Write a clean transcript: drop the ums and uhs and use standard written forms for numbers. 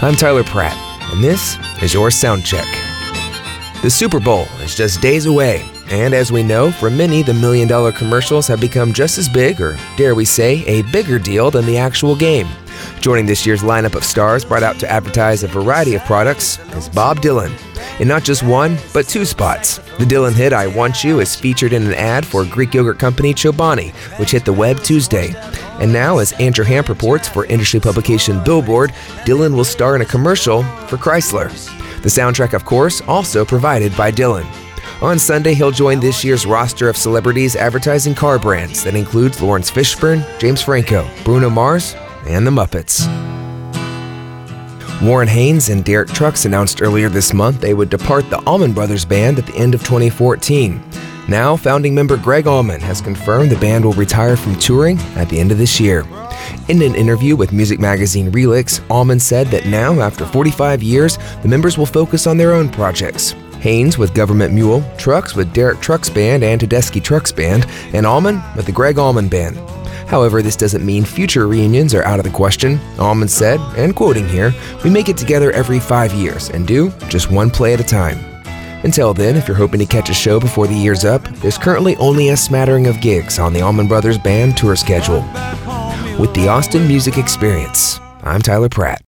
I'm Tyler Pratt, and this is your Sound Check. The Super Bowl is just days away, and as we know, for many, the $1 million commercials have become just as big, or dare we say, a bigger deal than the actual game. Joining this year's lineup of stars brought out to advertise a variety of products is Bob Dylan. In not just one, but two spots. The Dylan hit I Want You is featured in an ad for Greek yogurt company Chobani, which hit the web Tuesday. And now, as Andrew Hamp reports for industry publication Billboard, Dylan will star in a commercial for Chrysler. The soundtrack, of course, also provided by Dylan. On Sunday, he'll join this year's roster of celebrities advertising car brands that includes Lawrence Fishburne, James Franco, Bruno Mars, and the Muppets. Warren Haynes and Derek Trucks announced earlier this month they would depart the Allman Brothers Band at the end of 2014. Now, founding member Greg Allman has confirmed the band will retire from touring at the end of this year. In an interview with music magazine Relix, Allman said that now, after 45 years, the members will focus on their own projects. Haynes with Government Mule, Trucks with Derek Trucks Band and Tedeschi Trucks Band, and Allman with the Greg Allman Band. However, this doesn't mean future reunions are out of the question. Allman said, and quoting here, "We make it together every 5 years and do just one play at a time." Until then, if you're hoping to catch a show before the year's up, there's currently only a smattering of gigs on the Allman Brothers Band tour schedule. With the Austin Music Experience, I'm Tyler Pratt.